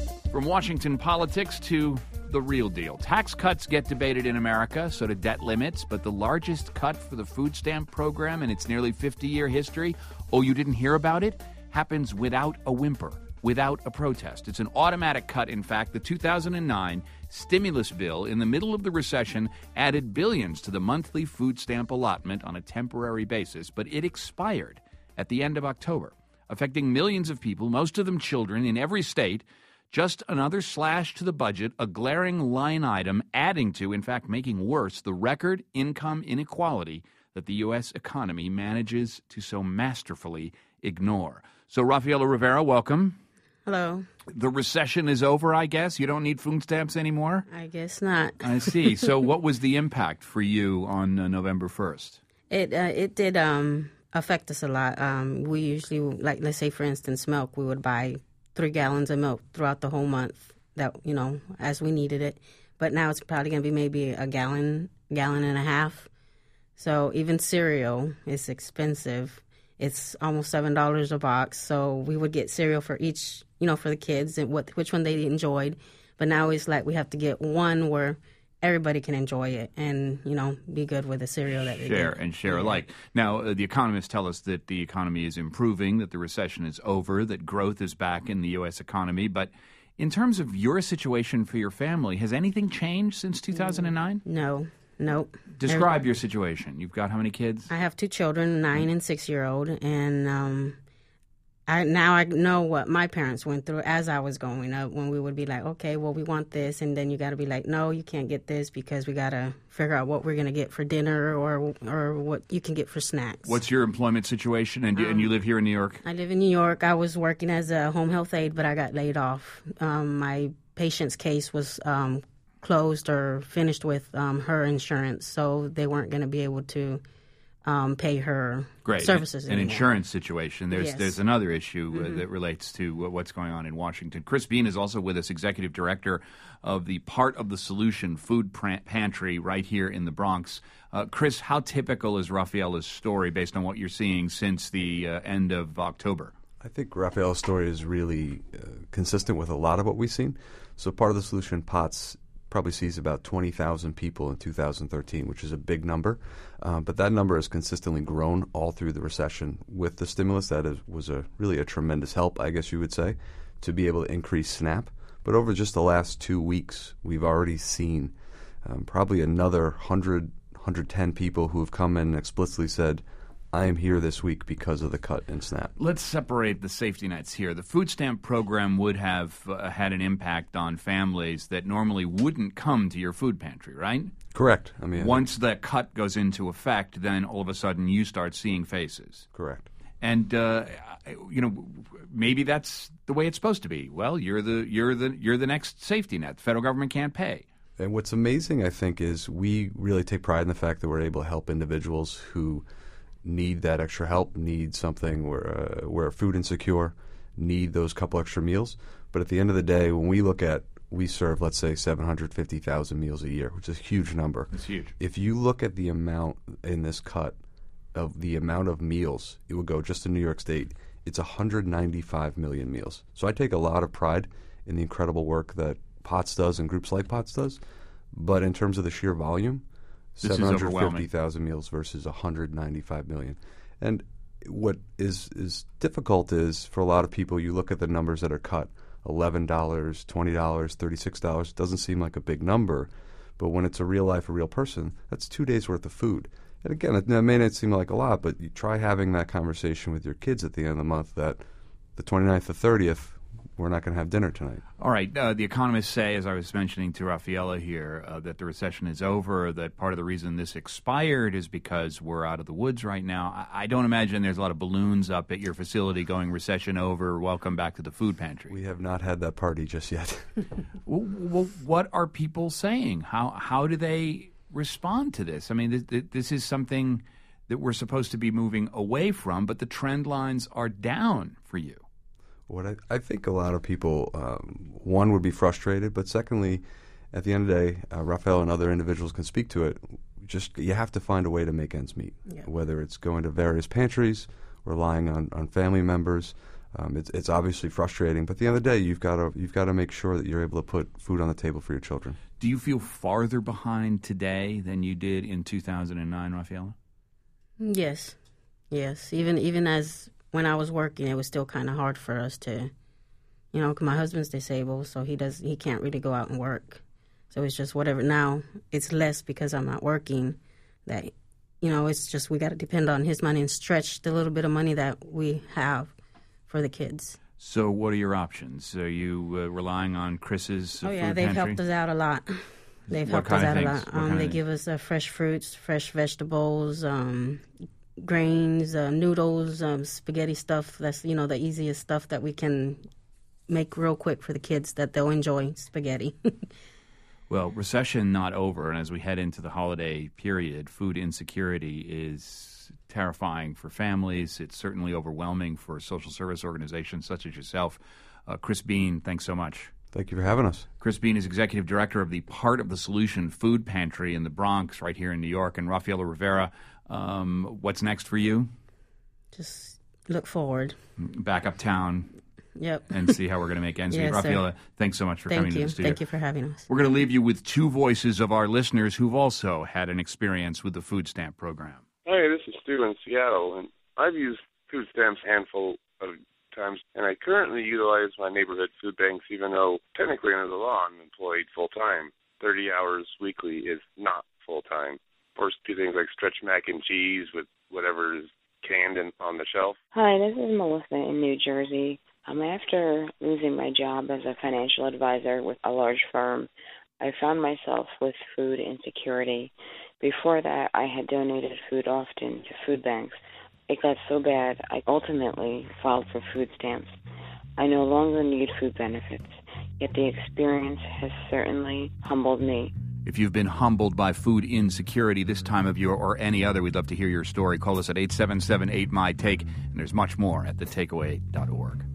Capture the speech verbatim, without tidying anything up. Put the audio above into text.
From Washington politics to the real deal. Tax cuts get debated in America, so do debt limits, but the largest cut for the food stamp program in its nearly fifty-year history, oh, you didn't hear about it, happens without a whimper, without a protest. It's an automatic cut, in fact. The two thousand nine stimulus bill in the middle of the recession added billions to the monthly food stamp allotment on a temporary basis, but it expired at the end of October, affecting millions of people, most of them children, in every state. Just another slash to the budget, a glaring line item adding to, in fact, making worse, the record income inequality that the U S economy manages to so masterfully ignore. So, Rafaela Rivera, welcome. Hello. The recession is over, I guess? You don't need food stamps anymore? I guess not. I see. So what was the impact for you on uh, November first? It uh, it did um, affect us a lot. Um, we usually, like, let's say, for instance, milk, we would buy three gallons of milk throughout the whole month, that, you know, as we needed it. But now it's probably going to be maybe a gallon, gallon and a half. So even cereal is expensive. It's almost seven dollars a box. So we would get cereal for each, you know, for the kids and what which one they enjoyed. But now it's like we have to get one where everybody can enjoy it and, you know, be good with the cereal that they Share get. and share Yeah. alike. Now, uh, the economists tell us that the economy is improving, that the recession is over, that growth is back in the U S economy. But in terms of your situation for your family, has anything changed since two thousand nine? No, nope. Describe Everybody- your situation. You've got how many kids? I have two children, nine and six-year-old, and um, I now I know what my parents went through as I was growing up. When we would be like, okay, well, we want this, and then you got to be like, no, you can't get this because we got to figure out what we're going to get for dinner or or what you can get for snacks. What's your employment situation? And, you and you live here in New York? I live in New York. I was working as a home health aide, but I got laid off. Um, my patient's case was um, closed or finished with um, her insurance, so they weren't going to be able to um, pay her Great. services An anymore. insurance situation. There's Yes. there's another issue Mm-hmm. uh, that relates to uh, what's going on in Washington. Chris Bean is also with us, executive director of the Part of the Solution Food Pran- Pantry right here in the Bronx. Uh, Chris, how typical is Rafaela's story based on what you're seeing since the uh, end of October? I think Rafaela's story is really uh, consistent with a lot of what we've seen. So Part of the Solution, POTS, probably sees about twenty thousand people in two thousand thirteen, which is a big number. Um, but that number has consistently grown all through the recession. With the stimulus, that is, was a really a tremendous help, I guess you would say, to be able to increase SNAP. But over just the last two weeks, we've already seen um, probably another one hundred, one hundred ten people who have come in and explicitly said, I am here this week because of the cut in SNAP. Let's separate the safety nets here. The food stamp program would have uh, had an impact on families that normally wouldn't come to your food pantry, right? Correct. I mean, Once that cut goes into effect, then all of a sudden you start seeing faces. correct. And uh, you know, maybe that's the way it's supposed to be. Well, you're the you're the you're the next safety net. The federal government can't pay. And what's amazing, I think, is we really take pride in the fact that we're able to help individuals who need that extra help, need something where uh, where food insecure, need those couple extra meals. But at the end of the day, when we look at, we serve, let's say, seven hundred fifty thousand meals a year, which is a huge number. It's huge. If you look at the amount in this cut of the amount of meals, it would go just in New York State, it's one hundred ninety-five million meals. So I take a lot of pride in the incredible work that POTS does and groups like POTS does. But in terms of the sheer volume, This is seven hundred fifty overwhelming. thousand meals versus one hundred ninety-five million. And what is, is difficult is, for a lot of people, you look at the numbers that are cut, eleven dollars, twenty dollars, thirty-six dollars, doesn't seem like a big number. But when it's a real life, a real person, that's two days' worth of food. And again, it, it may not seem like a lot, but you try having that conversation with your kids at the end of the month that the twenty-ninth or thirtieth, we're not going to have dinner tonight. All right. Uh, the economists say, as I was mentioning to Rafaela here, uh, that the recession is over, that part of the reason this expired is because we're out of the woods right now. I, I don't imagine there's a lot of balloons up at your facility going recession over, welcome back to the food pantry. We have not had that party just yet. Well, well, what are people saying? How how do they respond to this? I mean, th- th- this is something that we're supposed to be moving away from, but the trend lines are down for you. What I, I think a lot of people, um, one, would be frustrated, but secondly, at the end of the day, uh, Rafael and other individuals can speak to it. Just you have to find a way to make ends meet, Yeah. whether it's going to various pantries, relying on, on family members. Um, it's it's obviously frustrating, but at the end of the day, you've got to you've got to make sure that you're able to put food on the table for your children. Do you feel farther behind today than you did in two thousand nine, Rafaela? Yes, yes. Even even as when I was working, it was still kind of hard for us to, you know, 'cause my husband's disabled, so he does he can't really go out and work. So it's just whatever. Now it's less because I'm not working. That, you know, it's just we got to depend on his money and stretch the little bit of money that we have for the kids. So what are your options? Are you uh, relying on Chris's uh, Oh, yeah, food they've pantry? helped us out a lot. They've What helped us kind of out a things? lot. What Um, kind they of give us uh, fresh fruits, fresh vegetables, um, grains, uh, noodles, um, spaghetti stuff. That's, you know, the easiest stuff that we can make real quick for the kids that they'll enjoy, spaghetti. Well, recession not over, and as we head into the holiday period, food insecurity is terrifying for families. It's certainly overwhelming for social service organizations such as yourself. Uh, Chris Bean, thanks so much. Thank you for having us. Chris Bean is executive director of the Part of the Solution Food Pantry in the Bronx, right here in New York. And Rafaela Rivera, um, what's next for you? Just look forward. Back uptown. Yep. And see how we're going to make ends meet. Yes, Rafaela, sir. thanks so much for Thank coming you. to the studio. Thank you for having us. We're going to leave you with two voices of our listeners who've also had an experience with the food stamp program. Hi, this is Stu in Seattle, and I've used food stamps a handful of times, and I currently utilize my neighborhood food banks, even though technically under the law I'm employed full-time. thirty hours weekly is not full-time. Of course, do things like stretch mac and cheese with whatever is canned in, on the shelf. Hi, this is Melissa in New Jersey. Um, after losing my job as a financial advisor with a large firm, I found myself with food insecurity. Before that, I had donated food often to food banks. It got so bad, I ultimately filed for food stamps. I no longer need food benefits, yet the experience has certainly humbled me. If you've been humbled by food insecurity this time of year or any other, we'd love to hear your story. Call us at eight seven seven eight M Y T A K E, and there's much more at the takeaway dot org.